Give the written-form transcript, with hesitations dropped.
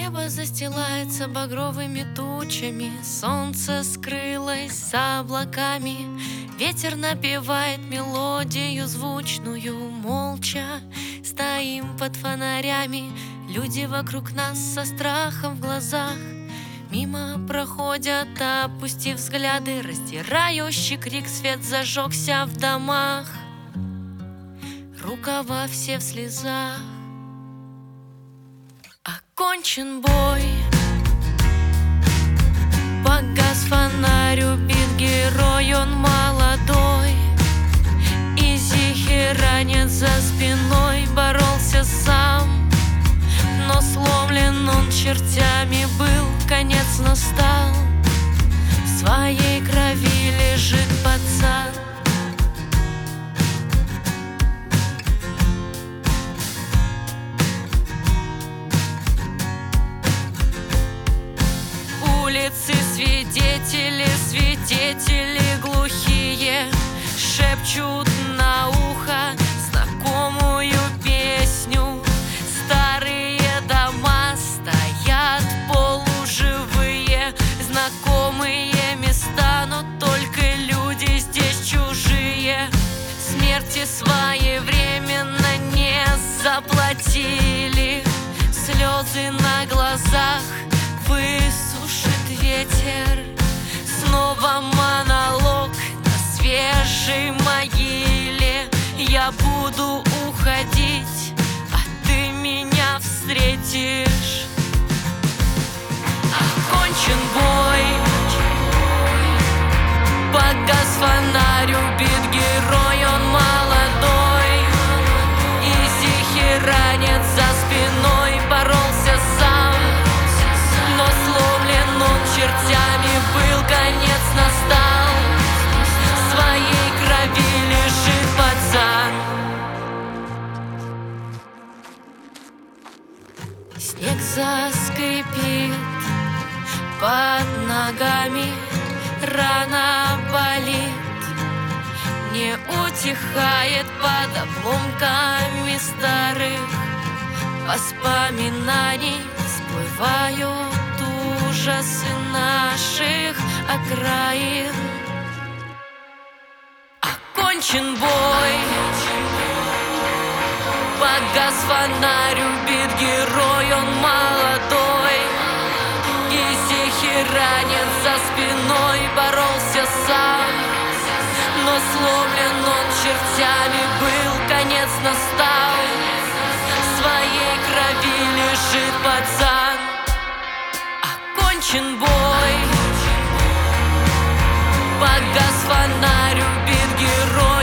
Небо застилается багровыми тучами, солнце скрылось за облаками, ветер напевает мелодию звучную. Молча стоим под фонарями, люди вокруг нас со страхом в глазах. Мимо проходят, опустив взгляды, раздирающий крик, свет зажегся в домах. Рукава все в слезах. Окончен бой, погас фонарь, убит герой, он молодой. Изихи ранец за спиной, боролся сам, но сломлен он чертями был, конец настал. В своей крови лежит пацан. Улицы свидетели, свидетели глухие шепчут на ухо знакомую песню. Старые дома стоят полуживые, знакомые места, но только люди здесь чужие. Смерти своевременно не заплатили, слезы на глазах высушит ветер. Снова монолог на свежей могиле. Я буду уходить, а ты меня встретишь. Окончен бой, погас фонарь, убит герой, он молодой. Изихи ранец за спиной, боролся сам, но сломлен он чертями был, конец настал. В своей крови лежит пацан. Снег заскрипит под ногами, рана болит, не утихает под обломками старых воспоминаний. Всплывают ужасы наших окраин. Окончен бой, погас фонарь, убит герой, он молодой. Изихи ранец за спиной, боролся сам, но сломлен он чертями был, конец настал. В своей крови лежит пацан. Окончен бой, погас фонарь, убит герой.